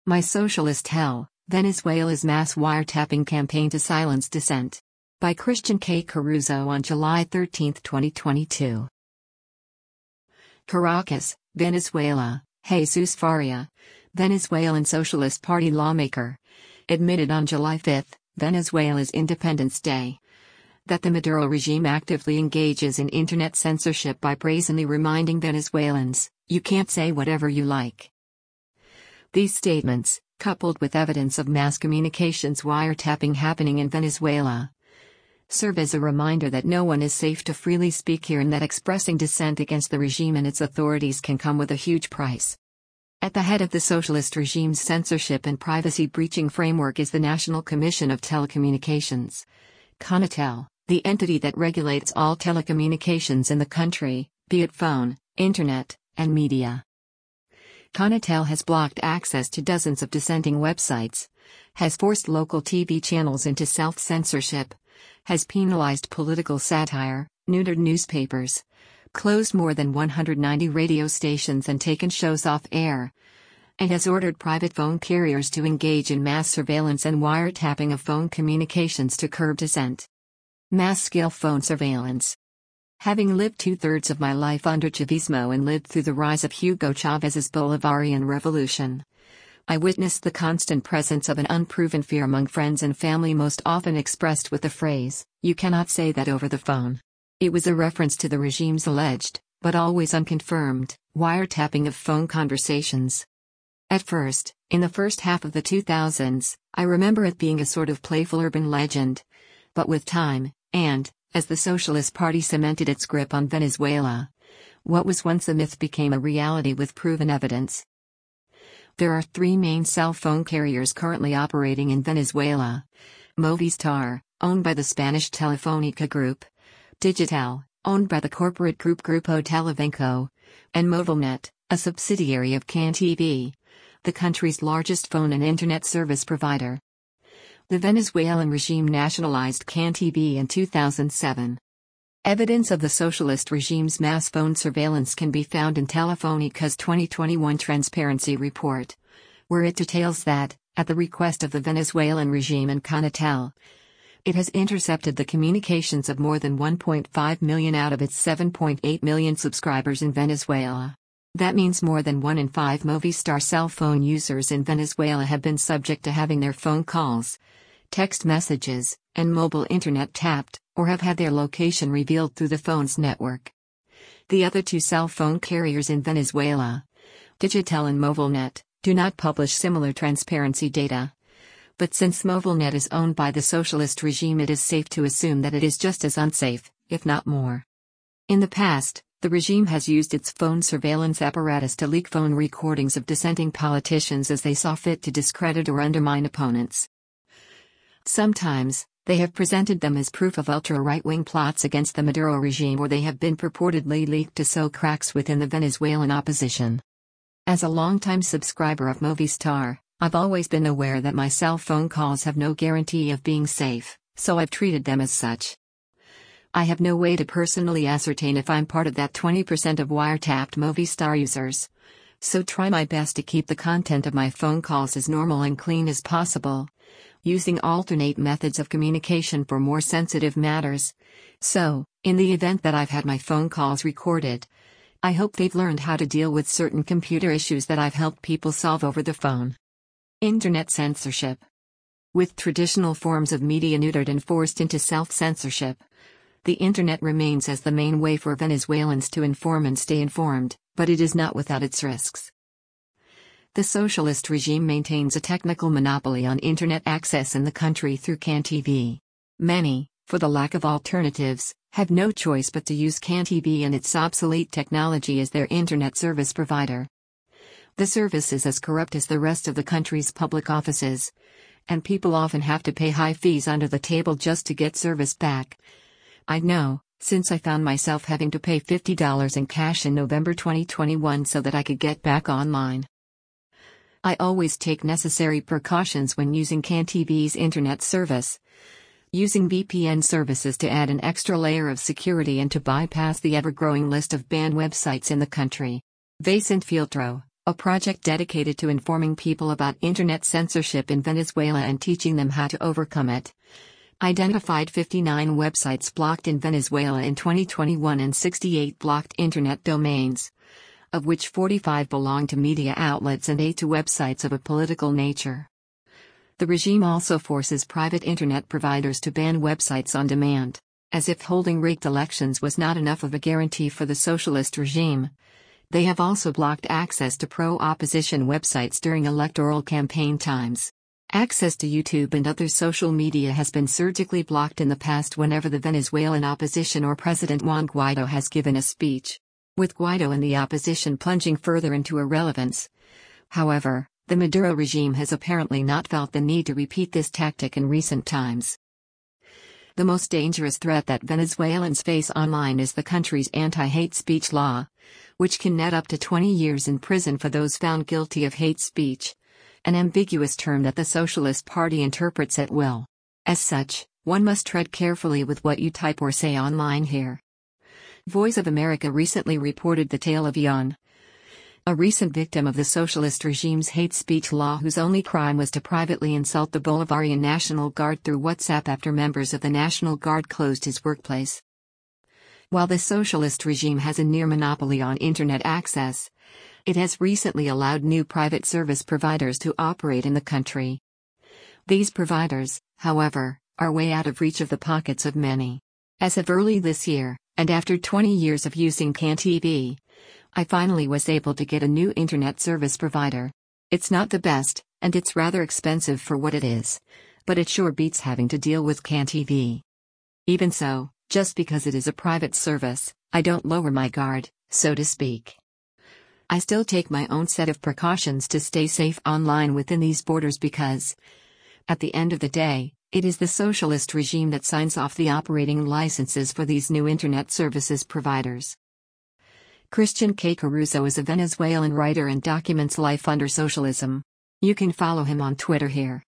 My Socialist Hell, Venezuela's Mass Wiretapping Campaign to Silence Dissent. By Christian K. Caruso on July 13, 2022. Caracas, Venezuela. Jesus Faria, Venezuelan Socialist Party lawmaker, admitted on July 5, Venezuela's Independence Day, that the Maduro regime actively engages in internet censorship by brazenly reminding Venezuelans, "You can't say whatever you like." These statements, coupled with evidence of mass communications wiretapping happening in Venezuela, serve as a reminder that no one is safe to freely speak here and that expressing dissent against the regime and its authorities can come with a huge price. At the head of the socialist regime's censorship and privacy-breaching framework is the National Commission of Telecommunications, CONATEL, the entity that regulates all telecommunications in the country, be it phone, internet, and media. CONATEL has blocked access to dozens of dissenting websites, has forced local TV channels into self-censorship, has penalized political satire, neutered newspapers, closed more than 190 radio stations and taken shows off air, and has ordered private phone carriers to engage in mass surveillance and wiretapping of phone communications to curb dissent. Mass-scale phone surveillance. Having lived two-thirds of my life under Chavismo and lived through the rise of Hugo Chávez's Bolivarian Revolution, I witnessed the constant presence of an unproven fear among friends and family, most often expressed with the phrase, "You cannot say that over the phone." It was a reference to the regime's alleged, but always unconfirmed, wiretapping of phone conversations. At first, in the first half of the 2000s, I remember it being a sort of playful urban legend. But with time, and as the Socialist Party cemented its grip on Venezuela, what was once a myth became a reality with proven evidence. There are three main cell phone carriers currently operating in Venezuela: Movistar, owned by the Spanish Telefónica Group; Digitel, owned by the corporate group Grupo Televenco; and Movilnet, a subsidiary of CanTV, the country's largest phone and internet service provider. The Venezuelan regime nationalized CanTV in 2007. Evidence of the socialist regime's mass phone surveillance can be found in Telefónica's 2021 Transparency Report, where it details that, at the request of the Venezuelan regime and CONATEL, it has intercepted the communications of more than 1.5 million out of its 7.8 million subscribers in Venezuela. That means more than 1 in 5 Movistar cell phone users in Venezuela have been subject to having their phone calls, text messages, and mobile internet tapped, or have had their location revealed through the phone's network. The other two cell phone carriers in Venezuela, Digitel and Movilnet, do not publish similar transparency data. But since Movilnet is owned by the socialist regime, it is safe to assume that it is just as unsafe, if not more. In the past, the regime has used its phone surveillance apparatus to leak phone recordings of dissenting politicians as they saw fit to discredit or undermine opponents. Sometimes, they have presented them as proof of ultra-right-wing plots against the Maduro regime, or they have been purportedly leaked to sow cracks within the Venezuelan opposition. As a longtime subscriber of Movistar, I've always been aware that my cell phone calls have no guarantee of being safe, so I've treated them as such. I have no way to personally ascertain if I'm part of that 20% of wiretapped Movistar users, so try my best to keep the content of my phone calls as normal and clean as possible, using alternate methods of communication for more sensitive matters. So, in the event that I've had my phone calls recorded, I hope they've learned how to deal with certain computer issues that I've helped people solve over the phone. Internet censorship. With traditional forms of media neutered and forced into self-censorship, the internet remains as the main way for Venezuelans to inform and stay informed, but it is not without its risks. The socialist regime maintains a technical monopoly on internet access in the country through CanTV. Many, for the lack of alternatives, have no choice but to use CanTV and its obsolete technology as their internet service provider. The service is as corrupt as the rest of the country's public offices, and people often have to pay high fees under the table just to get service back. I know, since I found myself having to pay $50 in cash in November 2021 so that I could get back online. I always take necessary precautions when using CanTV's internet service, using VPN services to add an extra layer of security and to bypass the ever-growing list of banned websites in the country. Vicente Filtro, a project dedicated to informing people about internet censorship in Venezuela and teaching them how to overcome it, identified 59 websites blocked in Venezuela in 2021 and 68 blocked internet domains, of which 45 belong to media outlets and 8 to websites of a political nature. The regime also forces private internet providers to ban websites on demand, as if holding rigged elections was not enough of a guarantee for the socialist regime. They have also blocked access to pro-opposition websites during electoral campaign times. Access to YouTube and other social media has been surgically blocked in the past whenever the Venezuelan opposition or President Juan Guaido has given a speech, with Guaido and the opposition plunging further into irrelevance. However, the Maduro regime has apparently not felt the need to repeat this tactic in recent times. The most dangerous threat that Venezuelans face online is the country's anti-hate speech law, which can net up to 20 years in prison for those found guilty of hate speech, an ambiguous term that the Socialist Party interprets at will. As such, one must tread carefully with what you type or say online here. Voice of America recently reported the tale of Yon, a recent victim of the socialist regime's hate speech law whose only crime was to privately insult the Bolivarian National Guard through WhatsApp after members of the National Guard closed his workplace. While the socialist regime has a near monopoly on internet access, it has recently allowed new private service providers to operate in the country. These providers, however, are way out of reach of the pockets of many. As of early this year, and after 20 years of using CanTV, I finally was able to get a new internet service provider. It's not the best, and it's rather expensive for what it is, but it sure beats having to deal with CanTV. Even so, just because it is a private service, I don't lower my guard, so to speak. I still take my own set of precautions to stay safe online within these borders because, at the end of the day, it is the socialist regime that signs off the operating licenses for these new internet services providers. Christian K. Caruso is a Venezuelan writer and documents life under socialism. You can follow him on Twitter here.